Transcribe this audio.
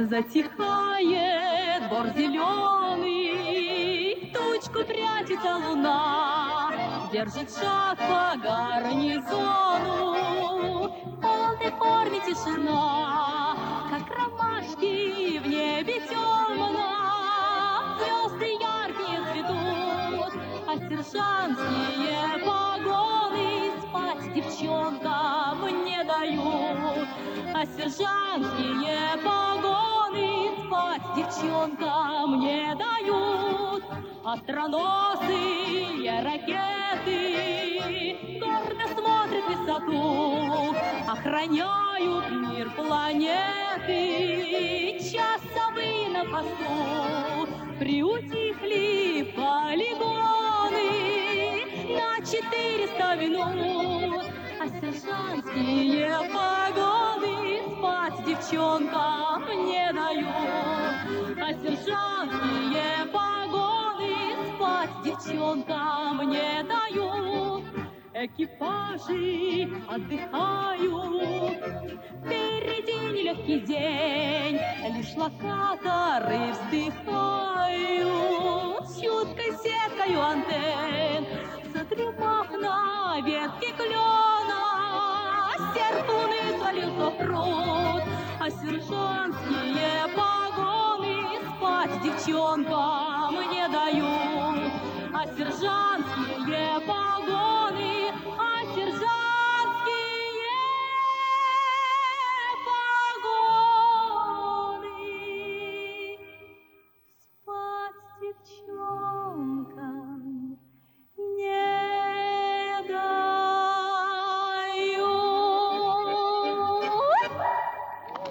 Затихает бор зеленый, тучку прячется луна, держит шаг по гарнизону, в полной форме тишина, как ромашки в небе темно, звезды яркие цветут, а сержантские погоны спать девчонкам не дают, а сержантские погоны спать девчонкам не дают. Остроносые ракеты гордо смотрят в высоту, охраняют мир планеты, часовые на посту. Приутихли полигоны на 400 минут, а сержантские погоны спать девчонкам не дают, а сержантские погоны спать девчонкам не дают. Экипажи отдыхают, впереди нелегкий день, лишь локаторы вздыхают, чуткой сеткою антенн, задремав на ветке клена, серп луны свалился в пруд, а сержантские погоны спать девчонкам не дают, а сержантские